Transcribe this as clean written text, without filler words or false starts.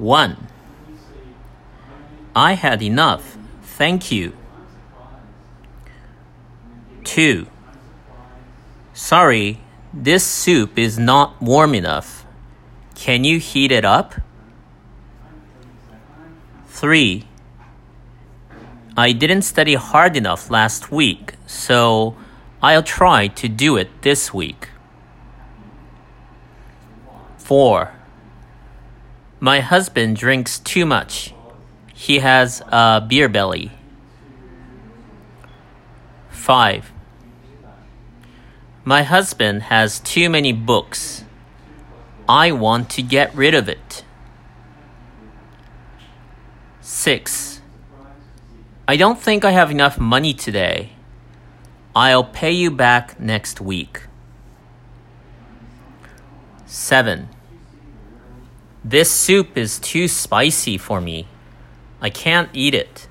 1. I had enough, thank you. 2. Sorry, this soup is not warm enough. Can you heat it up? 3. I didn't study hard enough last week, so I'll try to do it this week. 4. My husband drinks too much. He has a beer belly. 5. My husband has too many books. I want to get rid of it. 6. I don't think I have enough money today. I'll pay you back next week. 7. This soup is too spicy for me. I can't eat it.